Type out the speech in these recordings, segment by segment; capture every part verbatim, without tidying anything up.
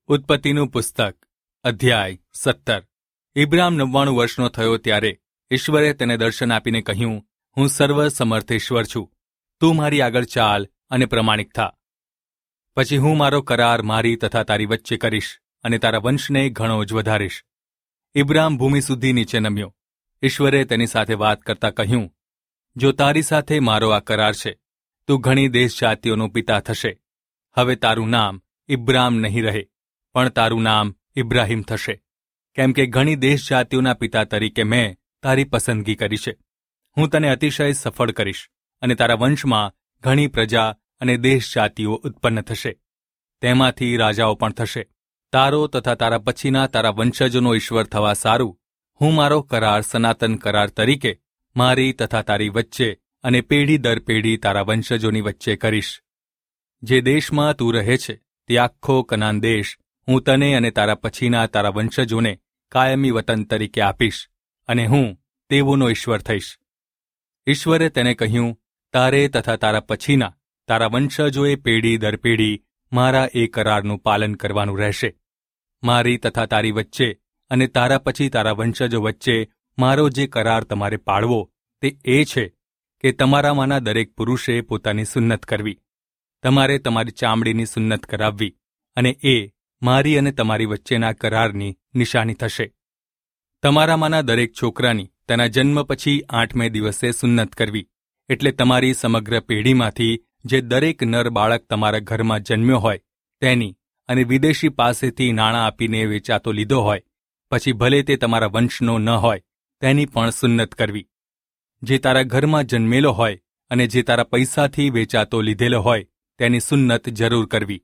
ઉત્પત્તિનું પુસ્તક અધ્યાય સત્તર. ઇબ્રામ નવ્વાણું વર્ષનો થયો ત્યારે ઈશ્વરે તેને દર્શન આપીને કહ્યું, હું સર્વ સમર્થ ઈશ્વર છું, તું મારી આગળ ચાલ અને પ્રમાણિક થા. પછી હું મારો કરાર મારી તથા તારી વચ્ચે કરીશ અને તારા વંશને ઘણો જ વધારીશ. ઇબ્રામ ભૂમિ સુધી નીચે નમ્યો. ઈશ્વરે તેની સાથે વાત કરતા કહ્યું, જો તારી સાથે મારો આ કરાર છે, તું ઘણી દેશ જાતિઓનો પિતા થશે. હવે તારું નામ ઇબ્રામ નહીં રહે, પણ તારું નામ ઇબ્રાહીમ થશે, કેમ કે ઘણી દેશ જાતિઓના પિતા તરીકે મેં તારી પસંદગી કરી છે. હું તને અતિશય સફળ કરીશ અને તારા વંશમાં ઘણી પ્રજા અને દેશ જાતિઓ ઉત્પન્ન થશે. તેમાંથી રાજાઓ પણ થશે. તારો તથા તારા પછીના તારા વંશજોનો ઈશ્વર થવા સારું હું મારો કરાર સનાતન કરાર તરીકે મારી તથા તારી વચ્ચે અને પેઢી દર પેઢી તારા વંશજોની વચ્ચે કરીશ. જે દેશમાં તું રહે છે તે આખો કનાન દેશ હું તને અને તારા પછીના તારા વંશજોને કાયમી વતન તરીકે આપીશ, અને હું તેઓનો ઈશ્વર થઈશ. ઈશ્વરે તેને કહ્યું, તારે તથા તારા પછીના તારા વંશજોએ પેઢી દર પેઢી મારા એ કરારનું પાલન કરવાનું રહેશે. મારી તથા તારી વચ્ચે અને તારા પછી તારા વંશજો વચ્ચે મારો જે કરાર તમારે પાળવો તે એ છે કે તમારામાંના દરેક પુરુષે પોતાની સુન્નત કરવી. તમારે તમારી ચામડીની સુન્નત કરાવવી, અને એ મારી અને તમારી વચ્ચેના કરારની નિશાની થશે. તમારામાંના દરેક છોકરાની તેના જન્મ પછી આઠમે દિવસે સુન્નત કરવી, એટલે તમારી સમગ્ર પેઢીમાંથી જે દરેક નર બાળક તમારા ઘરમાં જન્મ્યો હોય તેની અને વિદેશી પાસેથી નાણાં આપીને વેચાતો લીધો હોય, પછી ભલે તે તમારા વંશનો ન હોય, તેની પણ સુન્નત કરવી. જે તારા ઘરમાં જન્મેલો હોય અને જે તારા પૈસાથી વેચાતો લીધેલો હોય તેની સુન્નત જરૂર કરવી.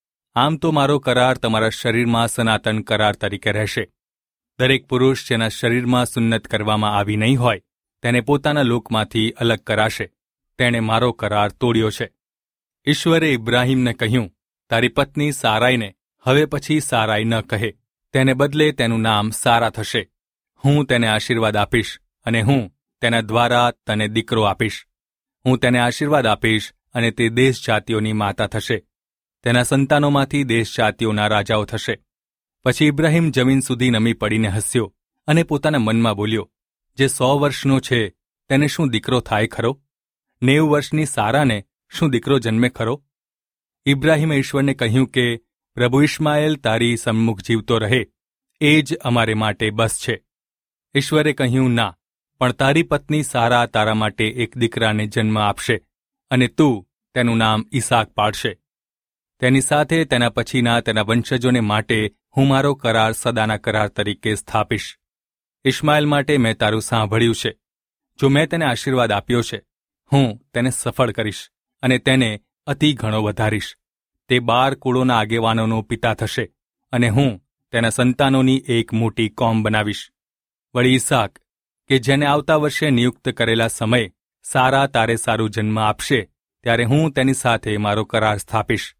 આમ તો મારો કરાર તમારા શરીરમાં સનાતન કરાર તરીકે રહેશે. દરેક પુરુષ જેના શરીરમાં સુન્નત કરવામાં આવી નહીં હોય તેને પોતાના લોકમાંથી અલગ કરાશે. તેણે મારો કરાર તોડ્યો છે. ઈશ્વરે ઇબ્રાહીમને કહ્યું, તારી પત્ની સારાઈને હવે પછી સારાઈ ન કહે, તેને બદલે તેનું નામ સારા થશે. હું તેને આશીર્વાદ આપીશ અને હું તેના દ્વારા તને દીકરો આપીશ. હું તેને આશીર્વાદ આપીશ અને તે દેશ જાતિઓની માતા થશે. તેના સંતાનોમાંથી દેશ જાતિઓના રાજાઓ થશે. પછી ઇબ્રાહીમ જમીન સુધી નમી પડીને હસ્યો અને પોતાના મનમાં બોલ્યો, જે સો વર્ષનો છે તેને શું દીકરો થાય ખરો? નેવું વર્ષની સારાને શું દીકરો જન્મે ખરો? ઇબ્રાહીમે ઈશ્વરને કહ્યું કે પ્રભુ ઇશ્માએલ તારી સન્મુખ જીવતો રહે, એ જ અમારે માટે બસ છે. ઈશ્વરે કહ્યું, ના, પણ તારી પત્ની સારા તારા માટે એક દીકરાને જન્મ આપશે, અને તું તેનું નામ ઈસાક પાડશે. તેની સાથે તેના પછીના તેના વંશજોને માટે હું મારો કરાર સદાના કરાર તરીકે સ્થાપીશ. ઇશ્માએલ માટે મેં તારું સાંભળ્યું છે. જો મેં તેને આશીર્વાદ આપ્યો છે, હું તેને સફળ કરીશ અને તેને અતિ ઘણો વધારીશ. તે બાર કુળોના આગેવાનોનો પિતા થશે, અને હું તેના સંતાનોની એક મોટી કોમ બનાવીશ. વળી ઈસાક, કે જેને આવતા વર્ષે નિયુક્ત કરેલા સમયે સારા તારે સારું જન્મ આપશે, ત્યારે હું તેની સાથે મારો કરાર સ્થાપીશ.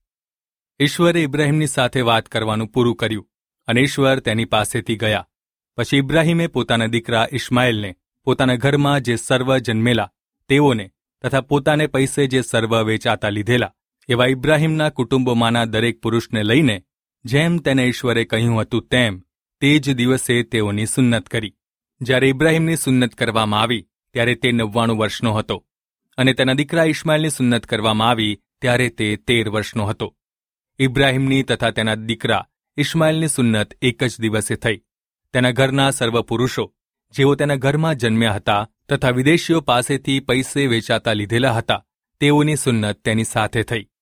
ઈશ્વરે ઇબ્રાહીમની સાથે વાત કરવાનું પૂરું કર્યું, અને ઈશ્વર તેની પાસેથી ગયા. પછી ઇબ્રાહીમે પોતાના દીકરા ઇશ્માએલને, પોતાના ઘરમાં જે સર્વ જન્મેલા તેઓને તથા પોતાને પૈસે જે સર્વ વેચાતા લીધેલા એવા ઇબ્રાહીમના કુટુંબોમાંના દરેક પુરુષને લઈને, જેમ તેને ઈશ્વરે કહ્યું હતું તેમ તે જ દિવસે તેઓની સુન્નત કરી. જ્યારે ઇબ્રાહીમની સુન્નત કરવામાં આવી ત્યારે તે નવ્વાણું વર્ષનો હતો, અને તેના દીકરા ઇશ્માએલની સુન્નત કરવામાં આવી ત્યારે તે તેર વર્ષનો હતો. ઇબ્રાહીમની તથા તેના દીકરા ઇશ્માએલની સુન્નત એક જ દિવસે થઈ. તેના ઘરના સર્વ પુરુષો જેઓ તેના ઘરમાં જન્મ્યા હતા તથા વિદેશીઓ પાસેથી પૈસે વેચાતા લીધેલા હતા તેઓની સુન્નત તેની સાથે થઈ.